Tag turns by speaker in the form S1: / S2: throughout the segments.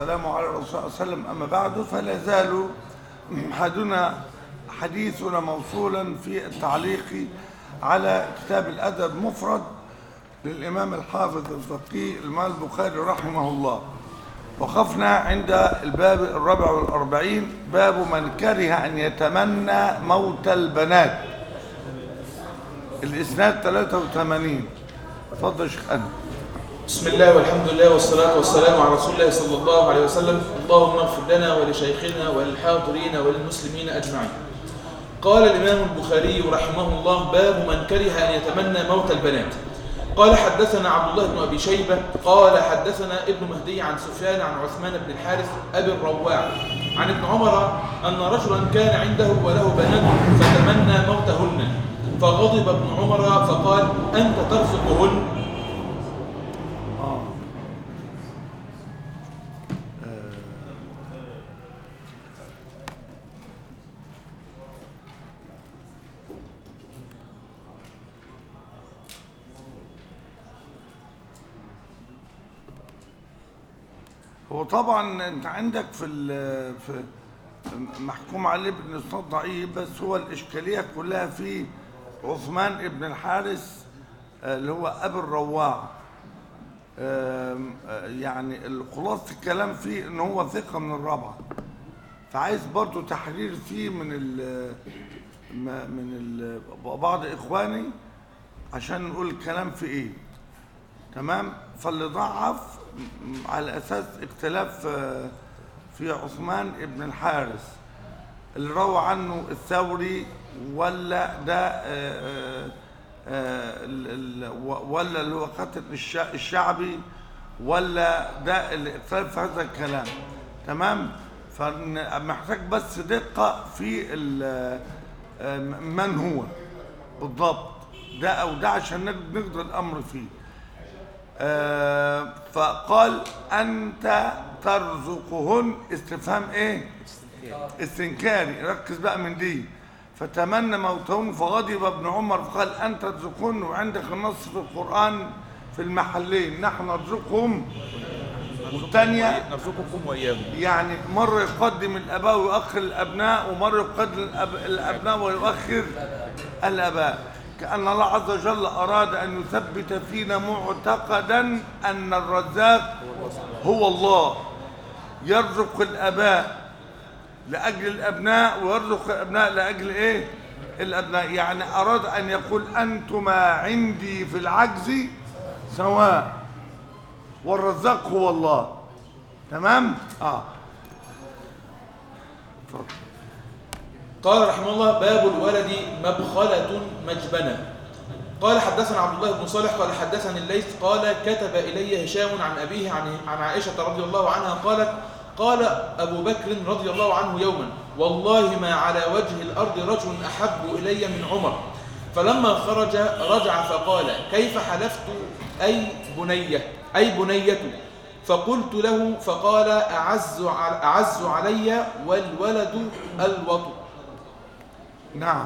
S1: السلام على الرسول صلى الله عليه وسلم. أما بعد، فلا زال حديثنا موصولا في التعليق على كتاب الأدب المفرد للإمام الحافظ الفقيه الإمام البخاري رحمه الله. وقفنا عند الباب 44، باب من كره أن يتمنى موت البنات، الإسناد 83. تفضل يا شيخ أنس.
S2: بسم الله والحمد لله والصلاة والسلام على رسول الله صلى الله عليه وسلم. اللهم اغفر لنا ولشيخنا وللحاضرين وللمسلمين أجمعين. قال الإمام البخاري رحمه الله: باب من كره أن يتمنى موت البنات. قال: حدثنا عبد الله بن أبي شيبة قال حدثنا ابن مهدي عن سفيان عن عثمان بن الحارث أبي الرواع عن ابن عمر أن رجلا كان عنده وله بنات فتمنى موتهن، فغضب ابن عمر فقال: أنت ترزقهن؟
S1: هو طبعا انت عندك في محكوم عليه بالاسناد ضعيف، بس هو الاشكاليه كلها في عثمان بن الحارث اللي هو ابي الرواع. يعني خلاصه الكلام فيه ان هو ثقه من الرابعه، فعايز برضو تحرير فيه من بعض اخواني عشان نقول الكلام في ايه. تمام. فاللي ضعف على اساس اختلاف في عثمان بن الحارث اللي روى عنه الثوري، ولا ده ولا اللي هو قتل الشعبي، ولا ده اللي اختلف في هذا الكلام. تمام. فمحتاج بس دقة في من هو بالضبط ده او ده عشان نقدر الامر فيه. فقال: أنت ترزقهن، استفهام ايه؟ استنكاري. ركز بقى من دي. فتمنى موتهن فغضب ابن عمر فقال: أنت ترزقهن. وعندك النص في القرآن في المحلين: نحن نرزقهم، والثانية
S2: نرزقكم وإياهم.
S1: يعني مرة يقدم الآباء ويؤخر الأبناء، ومرة يقدم الأبناء ويؤخر الآباء، كأن الله عز وجل أراد أن يثبت فينا معتقدا أن الرزاق هو الله، يرزق الآباء لأجل الأبناء ويرزق الأبناء لأجل إيه؟ الأبناء. يعني أراد أن يقول: أنتما عندي في العجز سواء، والرزاق هو الله. تمام؟
S2: قال رحمه الله: باب الولد مبخلة مجبنة. قال: حدثنا عبد الله بن صالح قال حدثني الليث قال: كتب إلي هشام عن أبيه عن عائشة رضي الله عنها قالت: قال أبو بكر رضي الله عنه يوما: والله ما على وجه الأرض رجل أحب إلي من عمر. فلما خرج رجع فقال: كيف حلفت أي بنية؟ فقلت له فقال: أعز علي والولد الوطن.
S1: نعم.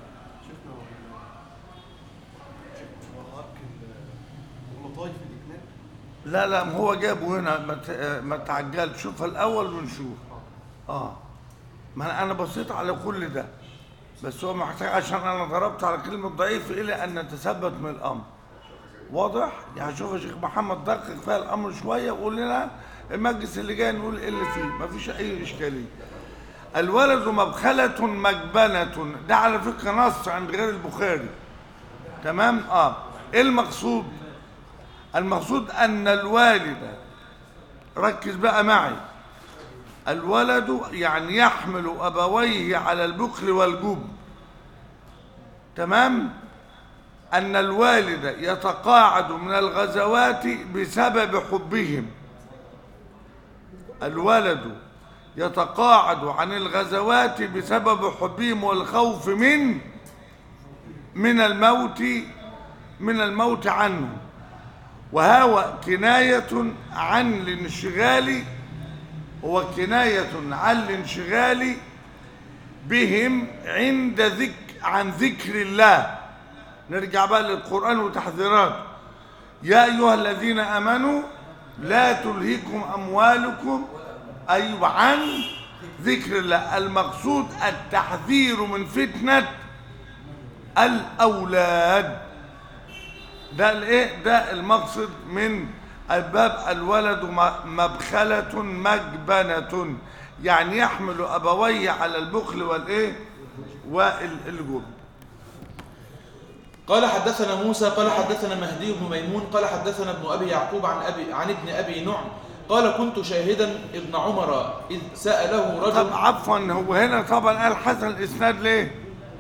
S1: لا ما هو جابه هنا، ما تعجلش، شوف الاول ونشوف. ما انا بصيت على كل ده، بس هو محتاج عشان انا ضربت على كلمه ضعيف الى ان نتثبت من الامر. واضح؟ يعني شوف يا شيخ محمد دقق فيها الامر شويه وقول لنا المجلس اللي جاي نقول ايه اللي فيه، مفيش اي اشكاليه. الولد مبخلة مجبنة، ده على فكرة نص عند غير البخاري. تمام؟ ايه المقصود؟ المقصود ان الوالد، ركز بقى معي، الولد يعني يحمل ابويه على البخل والجبن. تمام؟ ان الوالد يتقاعد من الغزوات بسبب حبهم. الولد يتقاعد عن الغزوات بسبب حبهم والخوف من الموت عنه. وهو كناية عن الانشغال بهم عن ذكر الله. نرجع بقى للقرآن وتحذيرات: يا أيها الذين آمنوا لا تلهكم أموالكم أيوة عن ذكر الله. المقصود التحذير من فتنة الأولاد. ده الايه؟ ده المقصد من الباب. الولد مبخلة مجبنة، يعني يحمل أبويه على البخل والإيه والجبن.
S2: قال حدثنا موسى قال حدثنا مهدي بن ميمون قال حدثنا ابن أبي يعقوب عن ابن أبي نعم قال كنت شاهدا ابن عمر إذ سأله رجل.
S1: طب عفوا، هو هنا طبعا قال حسن الإسناد ليه؟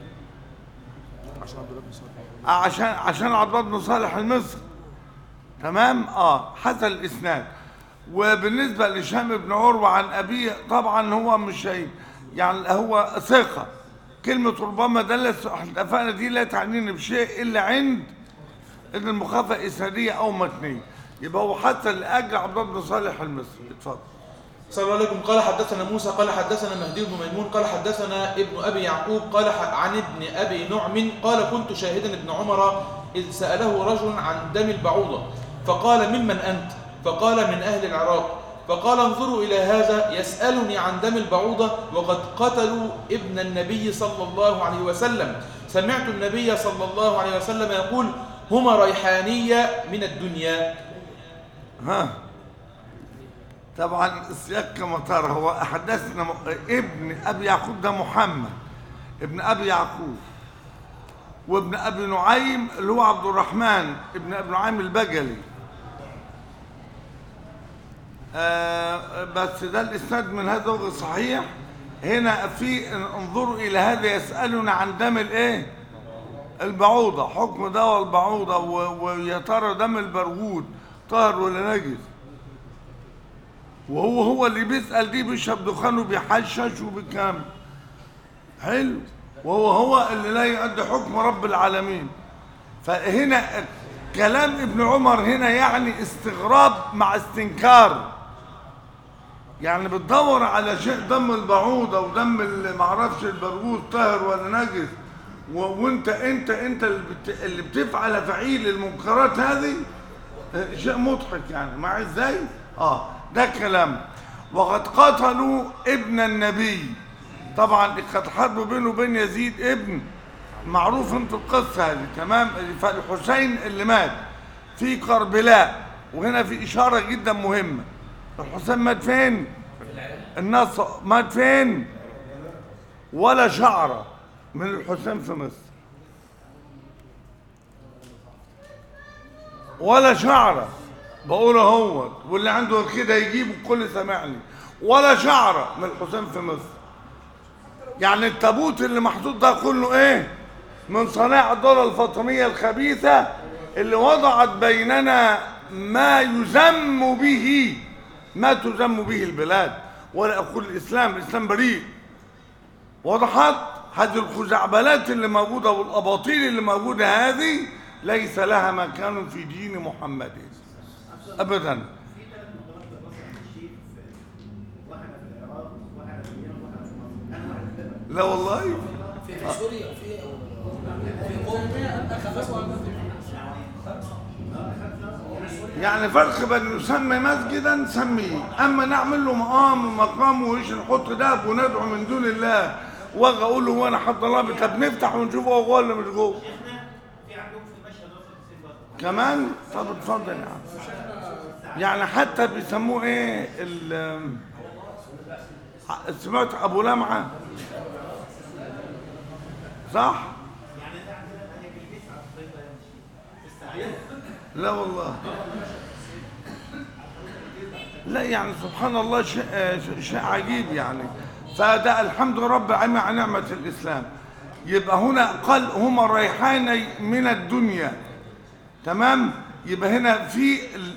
S1: عشان عبد الله بن صالح المصري. تمام. حسن الإسناد. وبالنسبة لهشام بن عروة عن أبيه طبعا هو مش يعني هو ثقة. كلمة ربما دلت اتفقنا دي لا تعنيني بشيء إلا عند إن المخافة إسنادية أو متنية، يبقى هو حتى لأجل عبد الله بن صالح المصري. اتفضل.
S2: صلى الله عليكم. قال حدثنا موسى قال حدثنا مهدي بن ميمون قال حدثنا ابن أبي يعقوب قال عن ابن أبي نعم قال كنت شاهدا ابن عمر إذ سأله رجل عن دم البعوضة فقال ممن أنت؟ فقال من أهل العراق. فقال انظروا إلى هذا يسألني عن دم البعوضة وقد قتلوا ابن النبي صلى الله عليه وسلم. سمعت النبي صلى الله عليه وسلم يقول هما ريحانية من الدنيا.
S1: طبعا السياق كما ترى هو حدثنا ابن أبي يعقوب ده محمد ابن أبي يعقوب، وابن أبي نعيم اللي هو عبد الرحمن ابن أبي نعيم البجلي. بس ده الإسناد من هذا وجه صحيح. هنا في انظروا إلى هذا يسألنا عن دم الإيه؟ البعوضة، حكم دواء البعوضة، ويا ترى دم البرغوث طاهر ولا نجس؟ وهو اللي بيسأل دي بيشرب دخان وبيحشش وبكام حلو، وهو اللي لا يؤدي حكم رب العالمين. فهنا كلام ابن عمر هنا يعني استغراب مع استنكار، يعني بتدور على شيء دم البعوضة ودم اللي معرفش البرغوث طاهر ولا نجس، وانت اللي بتفعل فعيل المنكرات هذه شيء مضحك يعني. مع ازاي؟ ده كلام. وقد قتلوا ابن النبي، طبعا كانت حرب بينه وبين يزيد ابن، معروف انت القصه هذه. تمام. فالحسين اللي مات في كربلاء، وهنا في اشاره جدا مهمه. الحسين مات فين؟ النصر. مات فين؟ ولا شعره من الحسين في مصر، ولا شعره. بقول اهوت، واللي عنده كده يجيب الكل سامعني. ولا شعره من الحسين في مصر. يعني التابوت اللي محطوط ده كله ايه؟ من صنائع الدولة الفاطمية الخبيثة اللي وضعت بيننا ما يذم به، ما تذم به البلاد. ولا اقول الاسلام بريء. وضحت هذه الخزعبلات اللي موجودة والاباطيل اللي موجودة هذه ليس لها مكان في دين محمد ابدا. لا والله
S3: في سوريا وفي قوم
S1: يعني فرق بين نسمي مسجدا نسميه، اما نعمل له مقام وإيش نحط دهب وندعو من دون الله واجي اقول له وانا حد الله طب نفتح ونشوف هو جوه ولا مش جوه كمان. طب اتفضل يا عم. يعني حتى بيسموه ايه سمعت ابو لمعه صح؟ لا والله لا، يعني سبحان الله شيء عجيب يعني. فده الحمد لله رب العالمين على نعمة الإسلام. يبقى هنا قال هما ريحاني من الدنيا. تمام. يبقى هنا في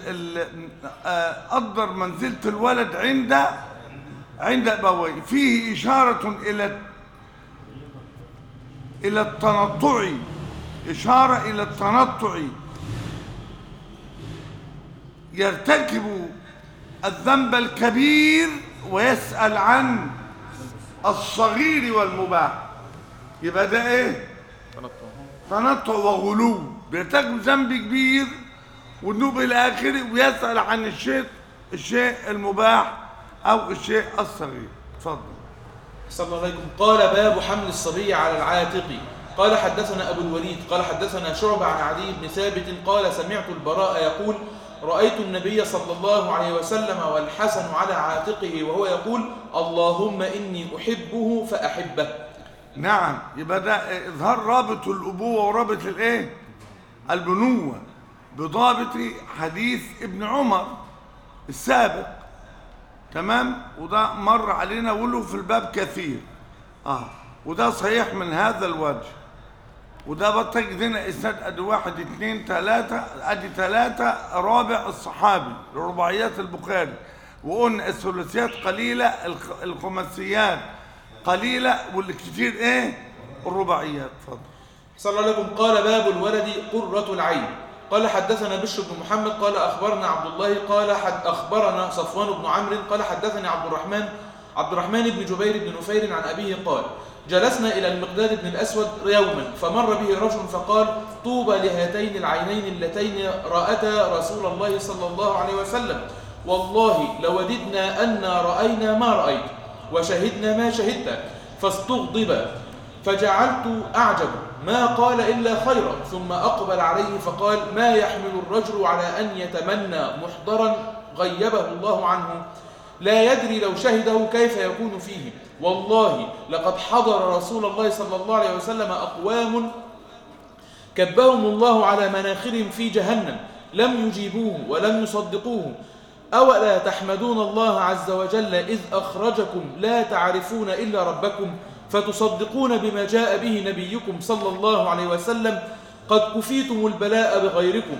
S1: قدر منزلة الولد عند أبويه. فيه إشارة إلى التنطع، إشارة إلى التنطع. يرتكب الذنب الكبير ويسأل عن الصغير والمباح. يبقى ده ايه؟ تنطع وغلو. بيرتكب ذنب كبير والنوب الى اخره ويسأل عن الشيء المباح أو الشيء الصغير. اتفضل.
S2: صلى الله عليكم. قال باب حمل الصبي على العاتق. قال حدثنا أبو الوليد قال حدثنا شعبة عن عدي بن ثابت قال سمعت البراء يقول رأيت النبي صلى الله عليه وسلم والحسن على عاتقه وهو يقول اللهم إني أحبه فأحبه.
S1: نعم، يبقى ده إظهار رابط الأبوة ورابط الإيه؟ البنوة بضابط حديث ابن عمر السابق. تمام؟ وده مر علينا وله في الباب كثير. وده صحيح من هذا الوجه. وده بتجد هنا اسناد ادي 1 2 3 ادي 3 رابع الصحابي رباعيات البخاري. وقلنا الثلاثيات قليله، الخماسيات قليله، والكثير ايه؟ الرباعيات. اتفضل.
S2: صلى الله عليكم. قال باب الولد قرة العين. قال حدثنا بشر بن محمد قال أخبرنا عبد الله قال أخبرنا صفوان بن عمرو قال حدثني عبد الرحمن بن جبير بن نفير عن أبيه قال جلسنا إلى المقداد بن الأسود يوما فمر به رجل فقال طوبى لهاتين العينين اللتين رأتا رسول الله صلى الله عليه وسلم والله لوددنا أنا رأينا ما رأيت وشهدنا ما شهدت فاستغضب فجعلت أعجب ما قال إلا خيرا ثم أقبل عليه فقال ما يحمل الرجل على أن يتمنى محضرا غيبه الله عنه لا يدري لو شهده كيف يكون فيه والله لقد حضر رسول الله صلى الله عليه وسلم أقوام كبهم الله على مناخرهم في جهنم لم يجيبوه ولم يصدقوه أولا تحمدون الله عز وجل إذ أخرجكم لا تعرفون إلا ربكم فتصدقون بما جاء به نبيكم صلى الله عليه وسلم قد كفيتم البلاء بغيركم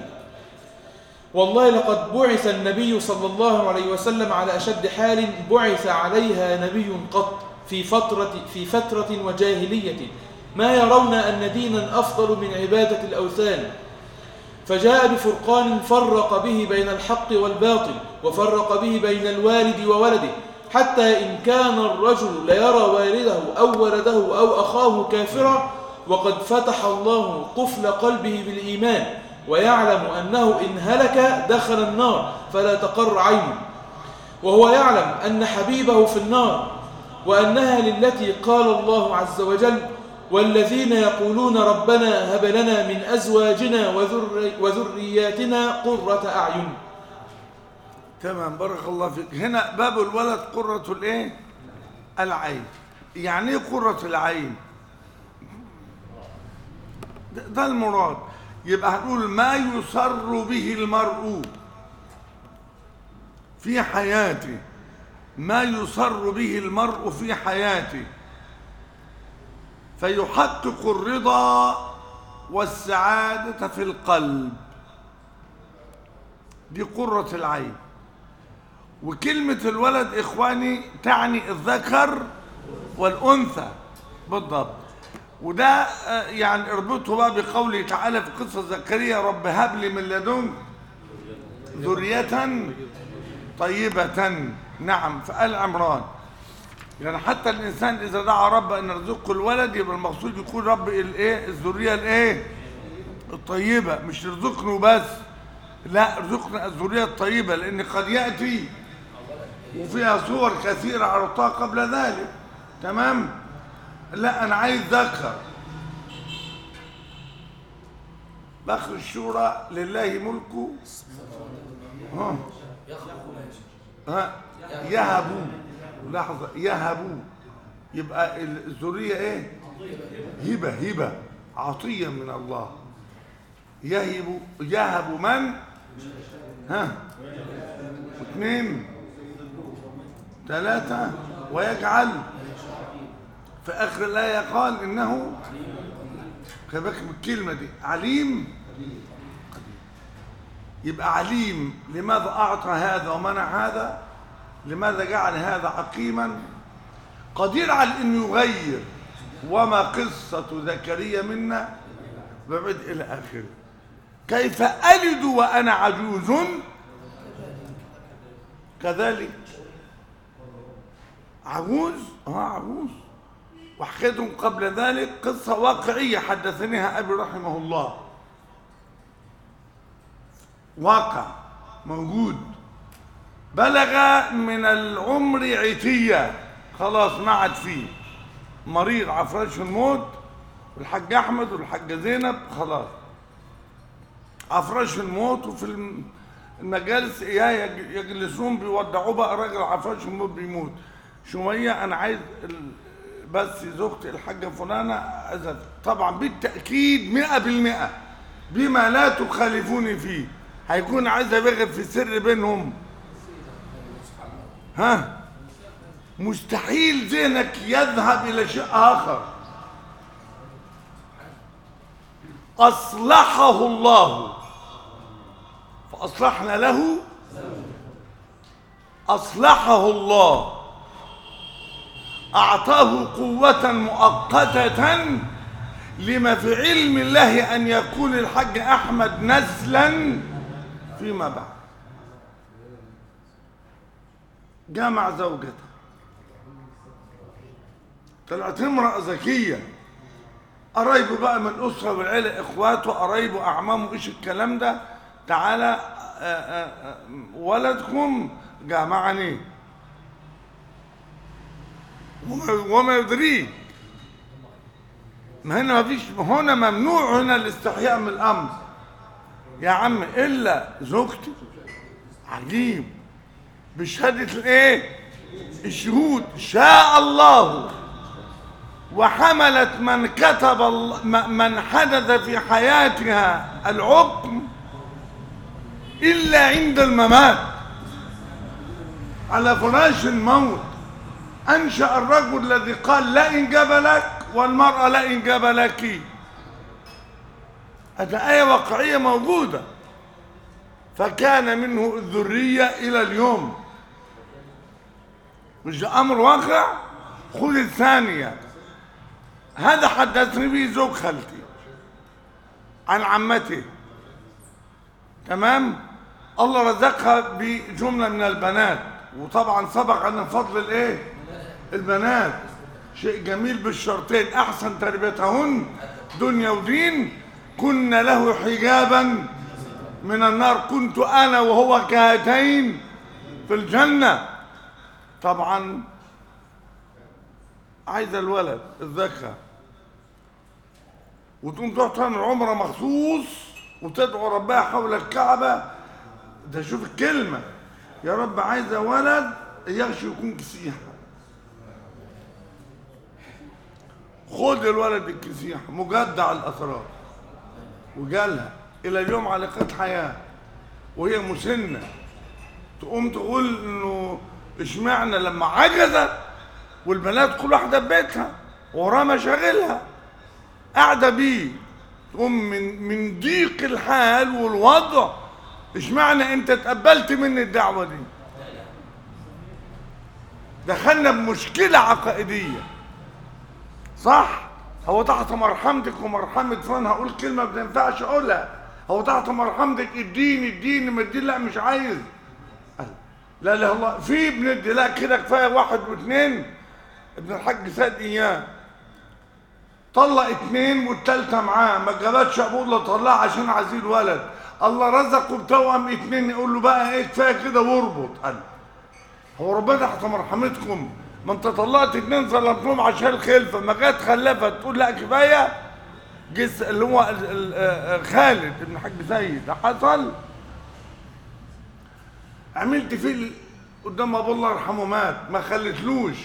S2: والله لقد بعث النبي صلى الله عليه وسلم على أشد حال بعث عليها نبي قط في فترة وجاهلية ما يرون أن دينا أفضل من عبادة الأوثان فجاء بفرقان فرق به بين الحق والباطل وفرق به بين الوالد وولده حتى إن كان الرجل ليرى والده أو ولده أو أخاه كافرا وقد فتح الله قفل قلبه بالإيمان ويعلم أنه إن هلك دخل النار فلا تقر عينه وهو يعلم أن حبيبه في النار وأنها للتي قال الله عز وجل والذين يقولون ربنا هب لنا من أزواجنا وذرياتنا قرة أعين.
S1: تمام، بارك الله فيك. هنا باب الولد قرة الايه؟ العين. يعني ايه قرة العين؟ ده المراد. يبقى هنقول ما يسر به المرء في حياته، ما يسر به المرء في حياته فيحقق الرضا والسعادة في القلب، دي قرة العين. وكلمة الولد إخواني تعني الذكر والأنثى بالضبط. وده يعني اربطه بقى بقوله تعالى في قصة زكريا رب هب لي من لدنك ذرية طيبة. نعم، في آل عمران. يعني حتى الإنسان إذا دعا رب أن يرزقه الولد يبقى المقصود يكون رب الإيه؟ الذرية الإيه؟ الطيبة، مش يرزقني بس، لا ارزقنا الذرية الطيبة، لأن قد يأتي وفيها صور كثيرة عرضتها قبل ذلك. تمام؟ لا أنا عايز ذكر. بخر الشورى لله ملكه يهبوا، لحظة، يهبوا، يبقى الذرية ايه؟ هبة عطية من الله. يهب من؟ 2 3 ويجعل في آخر الآية قال إنه خلي بالك من الكلمة دي عليم. يبقى عليم لماذا أعطى هذا ومنع هذا، لماذا جعل هذا عقيما، قدير على أن يغير. وما قصة زكريا منا بعد إلى آخره. كيف ألد وأنا عجوز كذلك. عجوز عجوز. وحكيتهم قبل ذلك قصة واقعية حدثنيها أبي رحمه الله، واقع موجود. بلغ من العمر عتية، خلاص ما عاد فيه، مريض على فراش الموت، والحاج احمد والحاجه زينب خلاص على فراش الموت، وفي المجالس يجلسون بيودعوه بقى، راجل على فراش الموت بيموت شويه، انا عايز بس زوجتي الحاجه فلانه أزل. طبعا بالتاكيد 100% بما لا تخالفوني فيه، هيكون عايز ابغي في سر بينهم. ها، مستحيل ذهنك يذهب الى شيء اخر. اصلحه الله فاصلحنا له، اصلحه الله اعطاه قوة مؤقتة لما في علم الله ان يكون الحاج احمد نسلا فيما بعد. جامع زوجته، طلعت امرأة ذكية، قرايبه بقى من الأسرة والعيلة، إخواته قرايبه أعمامه، إيش الكلام ده، تعالى ولدكم جامعني وما يدريه. ما هنا ما فيش، هنا ممنوع هنا الاستحياء من الأمر يا عم، إلا زوجتي. عجيب، بشهادة الإيه؟ الشهود، شاء الله وحملت من كتب من حدث في حياتها الحكم إلا عند الممات على فراش الموت. أنشأ الرجل الذي قال لا إنجاب لك، والمرأة لا إنجاب لك. هذا آية واقعية موجودة. فكان منه الذرية إلى اليوم. مش ده أمر واقع؟ خذ الثانية. هذا حدثني به زوج خالتي عن عمته، تمام؟ الله رزقها بجملة من البنات، وطبعا سبق أن فضل الايه؟ البنات شيء جميل بالشرطين: أحسن تربيتهن دنيا ودين، كن له حجابا من النار، كنت أنا وهو كهاتين في الجنة. طبعا عايز الولد الذكر، وتقوم تروح تعمل عمره مخصوص وتدعو ربها حول الكعبه. ده شوف الكلمه، يا رب عايزه ولد يغشي يكون كسيحه. خد الولد الكسيحه مجدع الاسرار، وجالها الى اليوم على قيد حياه وهي مسنه. تقوم تقول انه اشمعنى لما عجزت والبنات كل واحده ببيتها وراها مشاغلها قاعده بيه، تقوم من ضيق الحال والوضع، اشمعنى انت تقبلت مني الدعوه دي؟ دخلنا بمشكله عقائديه، صح؟ هو تحت مرحمتك ومرحمه فلان هقول كلمه ما ينفعش اقولها، هو تحت مرحمتك اديني ما الدين لا مش عايز، لا لا الله في بندي، لا كده كفايه واحد واثنين. ابن الحاج سيد اياه طلق اثنين والثالثه معاه، ما جابتش ابوه الا طلقها عشان عايزين ولد، الله رزقه بتوأم اثنين، يقول له بقى ايه كفايه كده واربط. قال هو ربنا تحت مرحمتكم، ما انت طلقت اثنين ظلمتهم عشان الخلفه، ما جت خلفت تقول لا كفايه. جس اللي هو خالد ابن الحاج سيد، ده حصل. عملت فيه قدام ابو الله يرحمه، مات ما خلتلوش،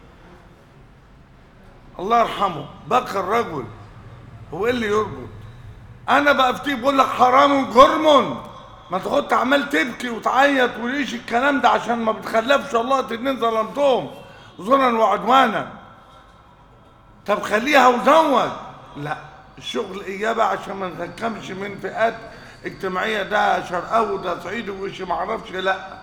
S1: الله يرحمه بقى الرجل. هو ايه اللي يربط؟ انا بفتيه بقول لك حرام جرم، ما تاخد عمال تبكي وتعيط وليش الكلام ده عشان ما بتخلفش الله اتنين ظلمتهم ظلما وعدوانا. طب خليها وزوج، لا الشغل اجابه عشان ما نتحكمش من فئات اجتماعيه، ده شرقاوي وده صعيدي وش ما اعرفش، لا.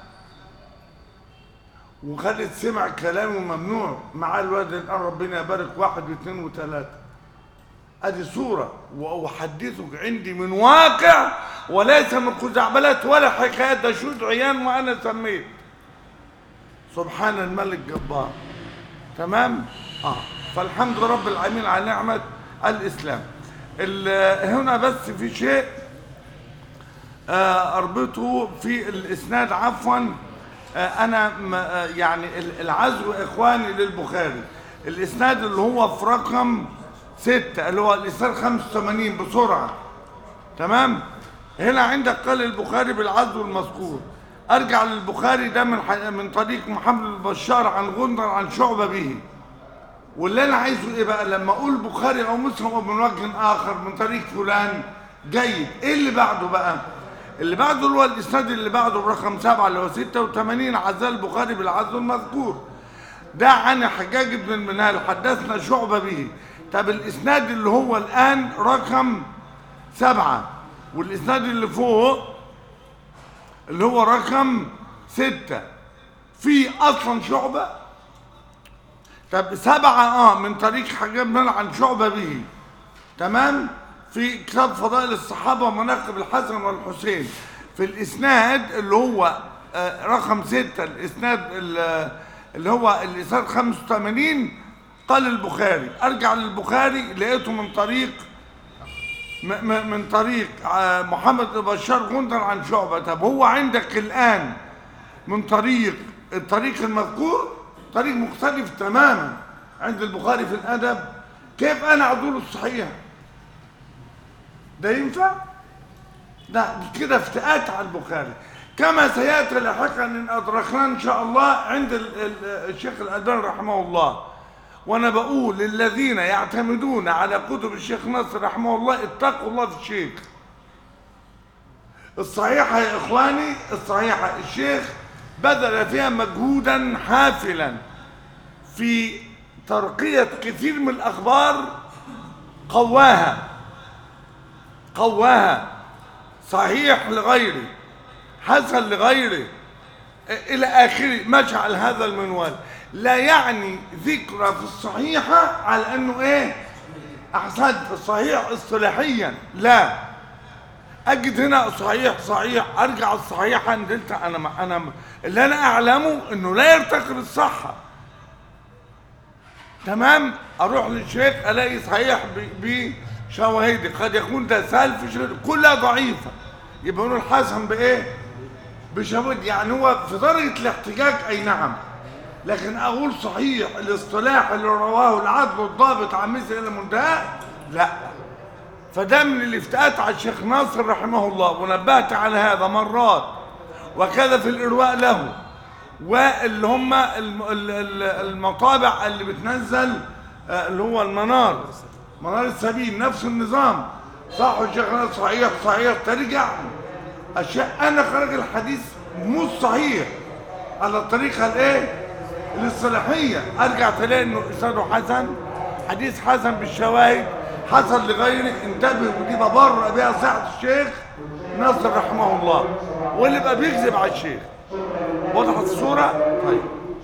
S1: وخالد سمع كلامه ممنوع مع الولد الان، ربنا يبارك، واحد واثنين وثلاثه. ادي صوره واحدثك عندي من واقع وليس من خزعبلات ولا حكايات، ده شهود عيان وانا سميت. سبحان الملك الجبار. تمام؟ فالحمد لله رب العالمين على نعمه الاسلام. هنا بس في شيء اربطه في الاسناد عفوا. يعني العزو إخواني للبخاري الإسناد اللي هو في رقم 6 اللي هو الإسناد 85 بسرعة. تمام. هنا عندك قال البخاري بالعزو المذكور، أرجع للبخاري ده من طريق محمد بن بشار عن غندر عن شعبة به. واللي أنا عايزه إيه بقى لما أقول بخاري أو مسلم أو من وجه آخر من طريق فلان جيد. إيه اللي بعده بقى؟ اللي بعده اللي هو الإسناد اللي بعده برقم 7 اللي هو 86 عزاه البخاري بالعزو المذكور. ده عن حجاج بن المنهال حدثنا شعبة به. طب الإسناد اللي هو الآن رقم 7 والإسناد اللي فوق اللي هو رقم 6 في أصلا شعبة. طب 7 من طريق حجاج بن عن شعبة به. تمام. في كتاب فضائل الصحابة ومناقب الحسن والحسين في الإسناد اللي هو رقم 6 الإسناد اللي هو الإسناد 85 قال البخاري أرجع للبخاري لقيته من طريق محمد بن بشار غندر عن شعبة. طب هو عندك الآن من الطريق المذكور طريق مختلف تماما عند البخاري في الأدب. كيف أنا أعدل الصحيح؟ ده ينفع؟ ده كده افتئات على البخاري كما سيأتي لاحقا إن أدركنا إن شاء الله عند الشيخ الألباني رحمه الله. وأنا بقول للذين يعتمدون على كتب الشيخ ناصر رحمه الله اتقوا الله في الشيخ. الصحيحة يا إخواني الصحيحة الشيخ بذل فيها مجهودا حافلا في ترقية كثير من الأخبار قواها صحيح لغيره حسن لغيره إلى آخره مشى على هذا المنوال. لا يعني ذكر في الصحيحة على أنه إيه أحسنت الصحيح اصطلاحيا لا. أجد هنا صحيح أرجع الصحيحة ندلت أنا اللي أنا أعلمه أنه لا يرتقي بالصحة. تمام. أروح للشيخ ألاقي صحيح بشواهد قد يكون ده سهل في شواهد كلها ضعيفة يبقى نقول الحسن بإيه بشواهد. يعني هو في درجة الاحتجاج أي نعم لكن أقول صحيح الاصطلاح اللي رواه العدل الضابط عن مثل إلى منتهى لا. فده من الافتئات على الشيخ ناصر رحمه الله ونبهت على هذا مرات وكذا في الإرواء له واللي هم المطابع اللي بتنزل اللي هو منار السبيل نفس النظام صح الشيخ ناصر صحيح ترجع أشياء أنا خرج الحديث مش صحيح على الطريقة الايه الاصطلاحية أرجع تلاقي إنه إسناده حسن حديث حسن بالشواهد حسن لغيره. انتبه ودي ببرر بيها صحة الشيخ ناصر رحمه الله واللي بقى بيكذب على الشيخ. وضحت الصورة؟ طيب.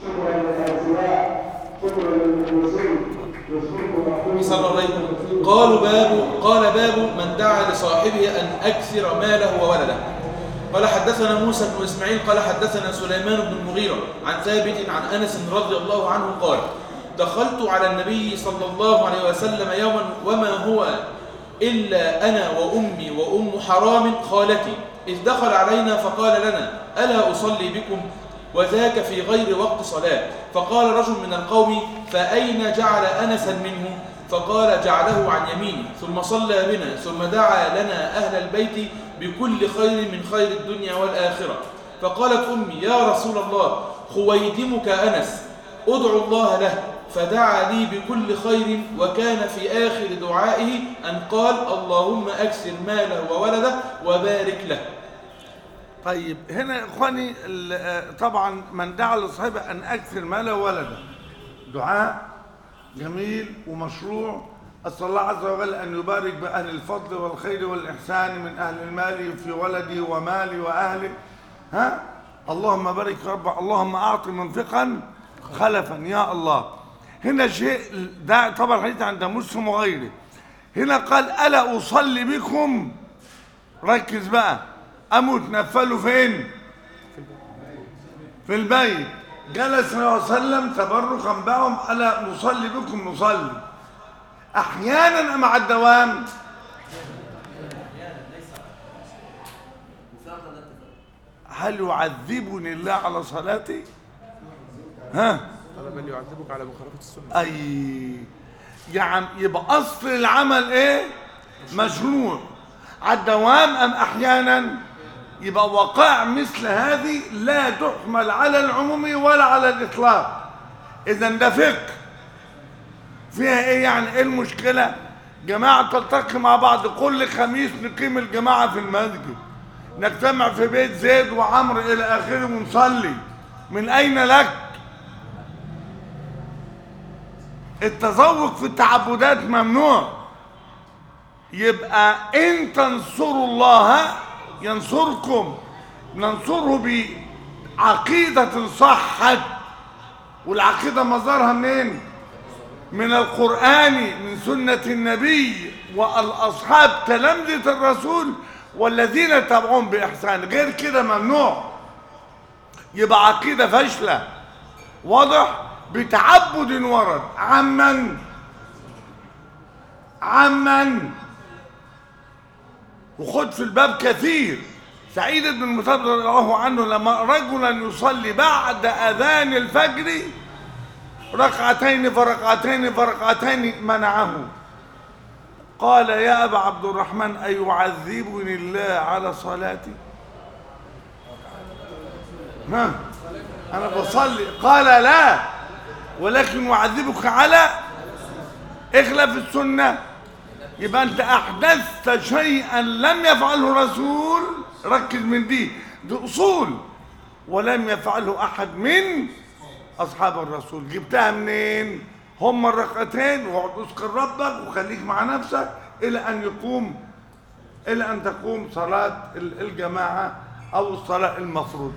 S2: صلى الله عليه وسلم قال باب من دعا لصاحبه أن أكثر ماله وولده. قال حدثنا موسى بن إسماعيل قال حدثنا سليمان بن المغيرة عن ثابت عن أنس رضي الله عنه قال دخلت على النبي صلى الله عليه وسلم يوما وما هو إلا أنا وأمي وأم حرام خالتي إذ دخل علينا فقال لنا ألا أصلي بكم وذاك في غير وقت صلاة. فقال رجل من القوم فأين جعل أنسا منه؟ فقال جعله عن يمينه ثم صلى بنا ثم دعا لنا أهل البيت بكل خير من خير الدنيا والآخرة. فقالت أمي يا رسول الله خويدمك أنس أدعو الله له. فدعا لي بكل خير وكان في آخر دعائه أن قال اللهم أكثر ماله وولده وبارك له.
S1: طيب هنا يا إخواني طبعا من دعا لصاحبه أن أكثر ماله وولده دعاء جميل ومشروع. أسأل الله عز وجل أن يبارك بأهل الفضل والخير والإحسان من أهل المال في ولدي ومالي وأهلي. اللهم بارك رب اللهم أعط منفقا خلفا يا الله. هنا شيء ده طبعا الحديث عند مسلم وغيره. هنا قال ألا أصلي بكم. ركز بقى قاموا تنفلوا فين؟ في البيت. جلس صلى الله عليه وسلم تبركا بهم ألا نصلي بكم نصلي أحيانا مع الدوام هل يعذبني الله على صلاتي؟ ها؟
S2: قال بل يعذبك على مخالفة السنة.
S1: أي يعني يبقى أصل العمل إيه؟ مشروع على الدوام أم أحيانا؟ يبقى وقائع مثل هذه لا تحمل على العموم ولا على الإطلاق. إذا ده فقه فيها إيه يعني؟ إيه المشكلة؟ جماعة تلتقي مع بعض كل خميس، نقيم الجماعة في المسجد، نجتمع في بيت زيد وعمرو إلى آخره ونصلي. من أين لك؟ التذوق في التعبدات ممنوع. يبقى إن تنصروا الله ينصركم، ننصره بعقيدة صحت، والعقيدة مصدرها منين؟ من القرآن، من سنة النبي والأصحاب تلامذة الرسول والذين تبعون بإحسان. غير كده ممنوع. يبقى عقيدة فاشلة. واضح؟ بتعبد ورد عمن وخد في الباب كثير. سعيد بن المسيب رضي الله عنه لما رجلا يصلي بعد أذان الفجر ركعتين فركعتين منعه. قال يا أبا عبد الرحمن أيعذبني الله على صلاتي؟ ها أنا بصلي. قال لا، ولكن يعذبك على اخلاف السنة. يبقى أنت أحدثت شيئا لم يفعله الرسول. ركز من دي أصول. ولم يفعله أحد من أصحاب الرسول. جبتها منين؟ هم الركعتين، واقعد اذكر ربك وخليك مع نفسك إلى أن تقوم صلاة الجماعة أو الصلاة المفروض.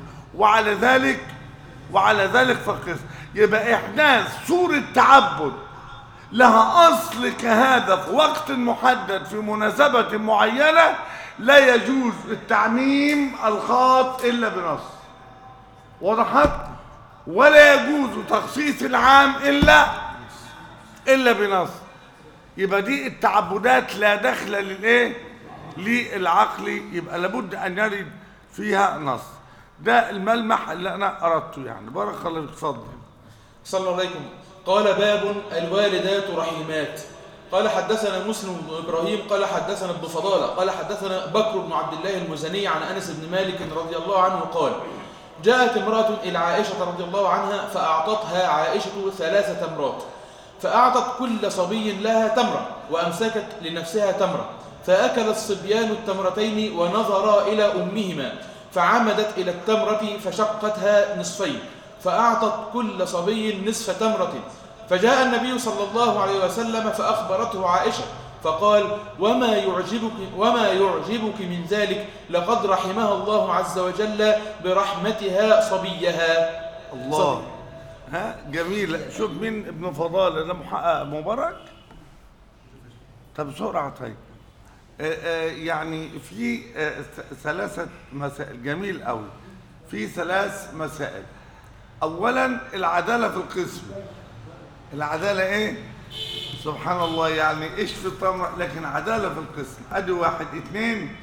S1: وعلى ذلك فقس. يبقى إحداث صورة تعبد لها أصل كهذا في وقت محدد في مناسبة معينة لا يجوز التعميم الخاص إلا بنص. وضحت؟ ولا يجوز تخصيص العام إلا بنص. يبقى دي التعبدات لا دخل للإيه؟ للعقل. يبقى لابد أن يرد فيها نص. ده الملمح اللي أنا أردته يعني. بارك الله فيك. اتفضل.
S2: صلى الله عليكم. قال باب الوالدات رحيمات. قال حدثنا مسلم بن إبراهيم قال حدثنا ابن فضالة قال حدثنا بكر بن عبد الله المزني عن أنس بن مالك رضي الله عنه قال جاءت امرأة إلى عائشة رضي الله عنها فأعطتها عائشة 3 تمرات، فأعطت كل صبي لها تمرة وأمسكت لنفسها تمرة، فأكل الصبيان التمرتين ونظرا إلى أمهما، فعمدت إلى التمرة فشقتها نصفين، فأعطت كل صبي نصف تمرة. فجاء النبي صلى الله عليه وسلم فأخبرته عائشة فقال وما يعجبك من ذلك؟ لقد رحمها الله عز وجل برحمتها صبيها.
S1: الله. ها جميل. شوف مين ابن فضالة ده؟ مبارك. طب بسرعة. طيب يعني في 3 مسائل. جميل قوي. في 3 مسائل. اولا العدالة في القسم. العدالة ايه؟ سبحان الله. يعني ايش في التمر لكن عدالة في القسم. ادي 1. 2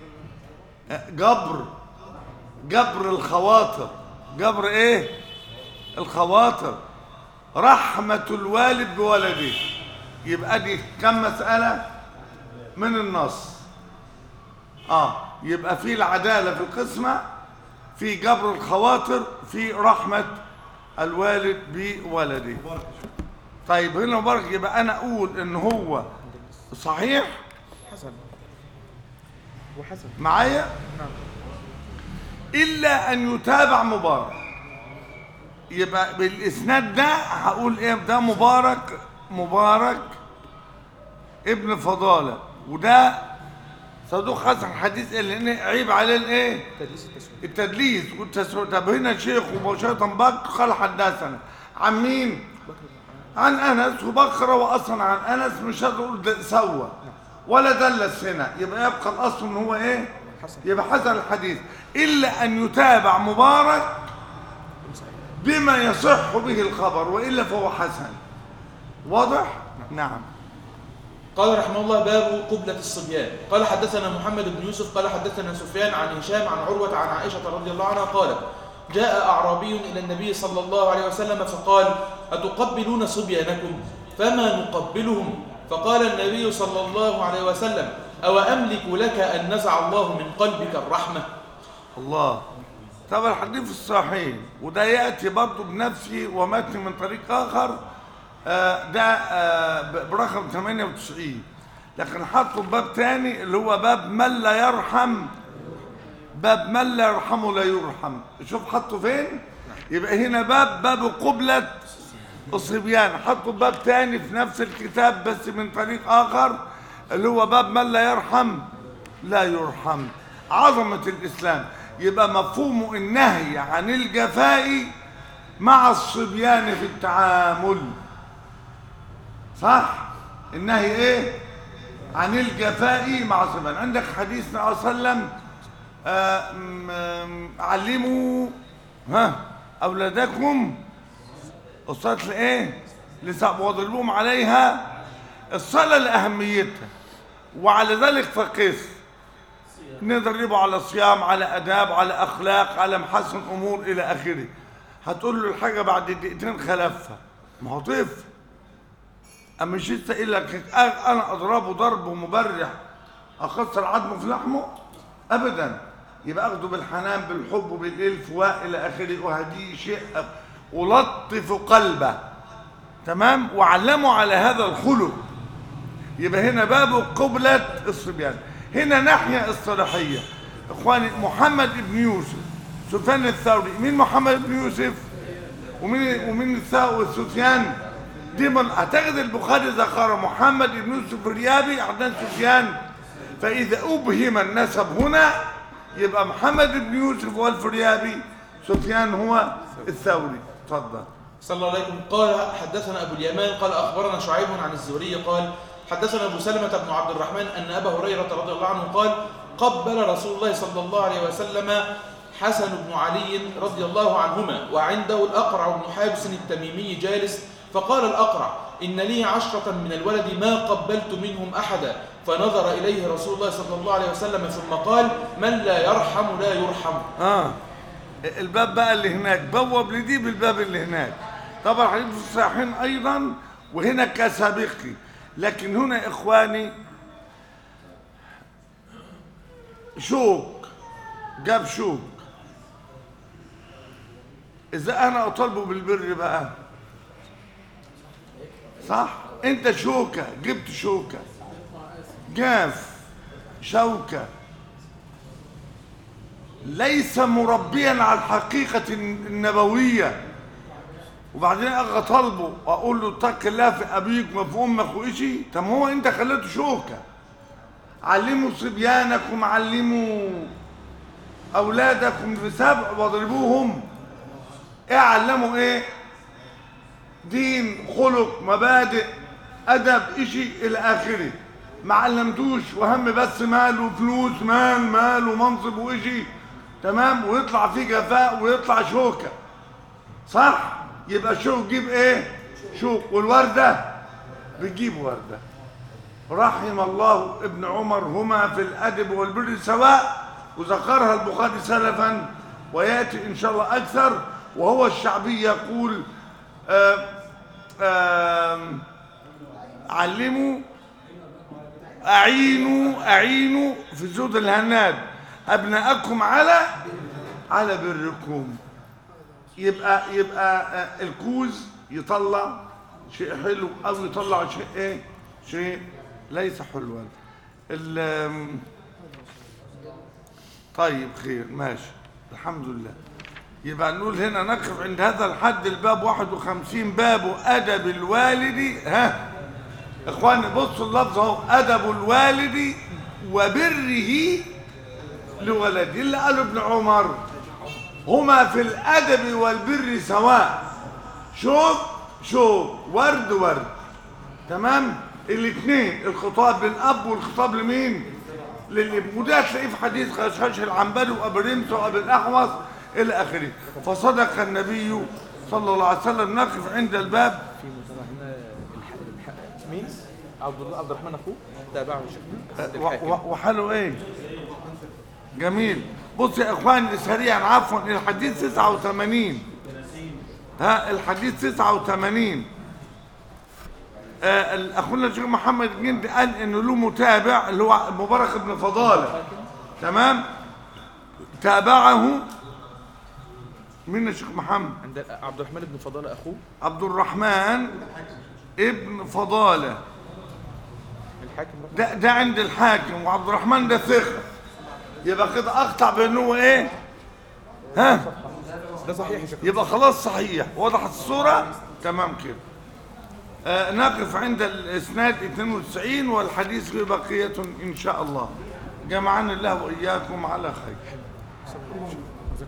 S1: جبر الخواطر. جبر ايه؟ الخواطر. رحمة الوالد بولده. يبقى دي كم مسألة من النص. يبقى في العدالة في القسمة، في جبر الخواطر، في رحمة الوالد بولده. طيب هنا مبارك. يبقى أنا أقول إن هو صحيح
S2: حسن وحسن
S1: معايا
S2: نعم.
S1: إلا أن يتابع مبارك. يبقى بالإسناد ده هقول إيه؟ ده مبارك ابن فضالة، وده صدوق حسن حديث. اللي عيب عليه الايه؟ التدليس والتسوية. طب هنا شيخ مباشرة بكر قال حدثنا عن مين؟ عن انس. وبكر واصلا عن انس مش هتقول سوى ولا دلس هنا. يبقى يبقى الاصل ان هو ايه؟ يبقى حسن الحديث. الا ان يتابع مبارك بما يصح به الخبر، والا فهو حسن. واضح؟ نعم.
S2: قال رحمه الله: باب قبلة الصبيان. قال حدثنا محمد بن يوسف قال حدثنا سفيان عن هشام عن عروة عن عائشة رضي الله عنها قالت: جاء أعرابي إلى النبي صلى الله عليه وسلم فقال: أتقبلون صبيانكم؟ فما نقبلهم؟ فقال النبي صلى الله عليه وسلم: أو أملك لك أن نزع الله من قلبك الرحمة؟
S1: الله. طبعا الحديث الصحيح، وده يأتي برضه بنفسه ومتن من طريق آخر، ده برقم 98، لكن حطوا باب تاني اللي هو باب من لا يرحم، باب من لا يرحمه لا يرحم. شوف حطوا فين؟ يبقى هنا باب قبلة الصبيان، حطوا باب تاني في نفس الكتاب بس من طريق آخر اللي هو باب من لا يرحم لا يرحم. عظمة الإسلام. يبقى مفهوم النهي عن الجفاء مع الصبيان في التعامل، صح؟ النهي ايه؟ عن الجفاء مع الصبيان. عندك حديث النبي صلى الله عليه وسلم: علموا أولادكم الصلاة لإيه؟ واضربوهم عليها. الصلاة لأهميتها، وعلى ذلك فقس ندربه على صيام، على أداب، على أخلاق، على محسن أمور إلى آخره. هتقول له الحاجة بعد دقيقتين خلفها، ما هو طفل. أما مش لسه قايل لك أنا أضربه ضرب مبرح أخسر عظمه في لحمه؟ أبدا. يبقى أخده بالحنان بالحب بالإلف وإلى آخره، وهديه شيء ولطف قلبه، تمام، وعلمه على هذا الخلق. يبقى هنا باب قبلة الصبيان. هنا ناحية اصطلاحية إخواني. محمد بن يوسف، سفيان الثوري. مين محمد بن يوسف؟ ومين الثوري؟ سفيان. دي من أعتقد البخاري ذكر محمد بن يوسف الريابي عدنان سفيان، فإذا أبهم النسب هنا يبقى محمد بن يوسف هو الفريابي، سفيان هو الثوري. تفضل.
S2: صلى الله عليكم. قال حدثنا أبو اليمان قال أخبرنا شعيب عن الزهري قال حدثنا أبو سلمة بن عبد الرحمن أن أبا هريرة رضي الله عنه قال: قبل رسول الله صلى الله عليه وسلم حسن بن علي رضي الله عنهما، وعنده الأقرع بن حابس التميمي جالس، فقال الأقرع: إن لي 10 من الولد ما قبلت منهم أحدا. فنظر إليه رسول الله صلى الله عليه وسلم ثم قال: من لا يرحم لا يرحم.
S1: الباب بقى اللي هناك بوب لدي بالباب اللي هناك. طبعا حديث في الصحيحين أيضا، وهنا كسابقي. لكن هنا إخواني شوك، جاب شوك. إذا أنا أطالبه بالبر بقى، صح؟ أنت شوكة، جبت شوكة، جاف شوكة، ليس مربيا على الحقيقة النبوية، وبعدين أجي أطالبه وأقول له اتق الله في أبيك وفي أمك وإشي. طب هو أنت خليته شوكة. علموا صبيانكم، علموا أولادكم في 7 واضربوهم. إيه علموا إيه؟ دين، خلق، مبادئ، أدب، إشي إلى آخره. ما علمتوش وهم بس مال وفلوس، مال ومنصب وإشي، تمام، ويطلع فيه جفاء ويطلع شوكة، صح؟ يبقى شوك جيب إيه؟ شوك. والوردة بتجيب وردة. رحم الله ابن عمر هما في الأدب والبر سواء، وذكرها البخاري سلفا ويأتي إن شاء الله أكثر. وهو الشعبي يقول: علموا، أعينوا في زود الهناد أبناءكم على بركم. يبقى الكوز يطلع شيء حلو أو يطلع شيء إيه؟ شيء ليس حلوا. طيب خير، ماشي، الحمد لله. يبقى نقول هنا نقف عند هذا الحد. الباب 51 باب أدب الوالد. إخواني بصوا اللفظ اهو: أدب الوالد وبره لولده. اللي قاله ابن عمر: هما في الأدب والبر سواء. شوف ورد، تمام، الاثنين، الخطاب للأب والخطاب لمين؟ للابن. وده هتلاقيه في حديث خشخش العنبري وأبي رمس وأبي الأحوص إلى آخره. فصدق النبي صلى الله عليه وسلم. نقف عند الباب.
S4: في مين؟
S2: عبد الرحمن اخوه تابعه شيخنا الحاكم.
S1: وحاله ايه؟ جميل. بص يا اخوان سريعا، عفوا، الحديث 89. الحديث 89. اخونا الشيخ محمد الجندي قال انه له متابع اللي هو مبارك بن فضاله، تمام؟ تابعه مين يا شيخ محمد؟
S2: عند عبد الرحمن بن فضاله اخوه.
S1: عبد الرحمن ابن فضاله
S2: الحاكم
S1: ده عند الحاكم، وعبد الرحمن ده ثقه، يبقى كده اقطع بانه ايه؟
S2: ده صحيح يا شيخ.
S1: يبقى خلاص صحيح، وضحت الصوره تمام كده. نقف عند الاسناد 92 والحديث فيه بقيه ان شاء الله. جمعنا الله واياكم على خير.